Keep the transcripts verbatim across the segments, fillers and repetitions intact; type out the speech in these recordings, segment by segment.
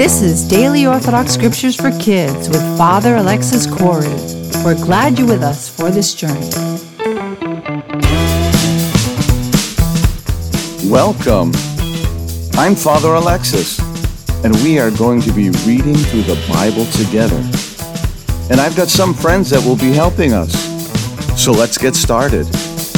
This is Daily Orthodox Scriptures for Kids with Father Alexis Corey. We're glad you're with us for this journey. Welcome. I'm Father Alexis, and we are going to be reading through the Bible together. And I've got some friends that will be helping us. So let's get started.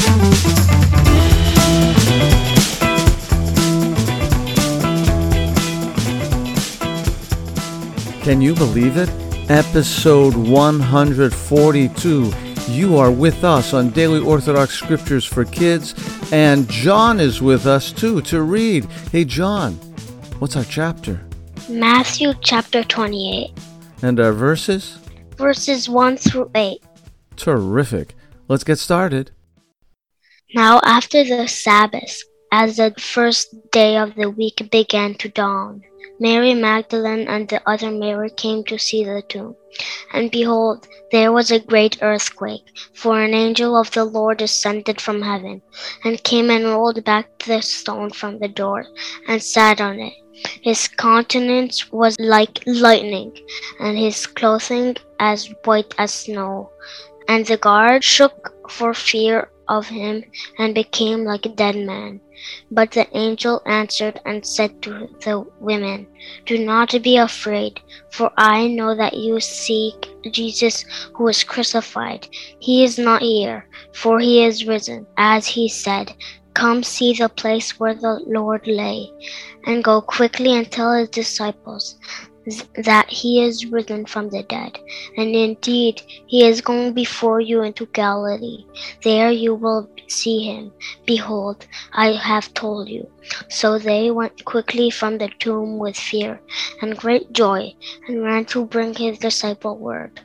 Can you believe it? Episode one hundred forty-two. You are with us on Daily Orthodox Scriptures for Kids, and John is with us too to read. Hey John, what's our chapter? Matthew chapter twenty-eight. And our verses? Verses one through eight. Terrific. Let's get started. Now after the Sabbath, as the first day of the week began to dawn, Mary Magdalene and the other Mary came to see the tomb. And behold, there was a great earthquake, for an angel of the Lord descended from heaven, and came and rolled back the stone from the door, and sat on it. His countenance was like lightning, and his clothing as white as snow. And the guard shook for fear of him, and became like a dead man. But the angel answered and said to the women, "Do not be afraid, for I know that you seek Jesus who was crucified. He is not here, for he is risen, as he said. Come see the place where the Lord lay, and go quickly and tell his disciples that he is risen from the dead. And indeed, he is going before you into Galilee. There you will see him. Behold, I have told you." So they went quickly from the tomb with fear and great joy, and ran to bring his disciple word.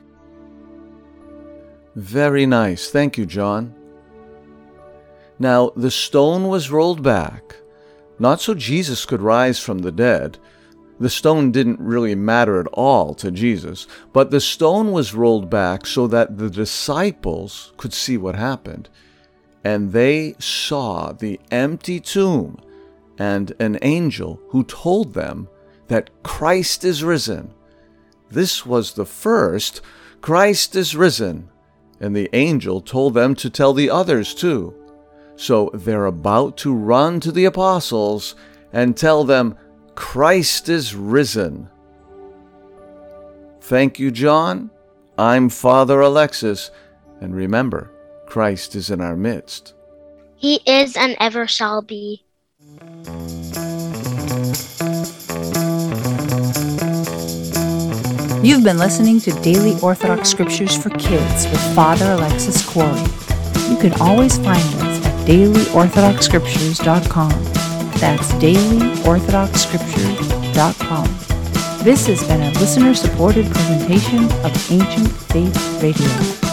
Very nice. Thank you, John. Now, the stone was rolled back, not so Jesus could rise from the dead. The stone didn't really matter at all to Jesus, but the stone was rolled back so that the disciples could see what happened. And they saw the empty tomb and an angel who told them that Christ is risen. This was the first, Christ is risen. And the angel told them to tell the others too. So they're about to run to the apostles and tell them, Christ is risen. Thank you, John. I'm Father Alexis. And remember, Christ is in our midst. He is and ever shall be. You've been listening to Daily Orthodox Scriptures for Kids with Father Alexis Corey. You can always find us at daily orthodox scriptures dot com. That's daily orthodox scriptures dot com. This has been a listener-supported presentation of Ancient Faith Radio.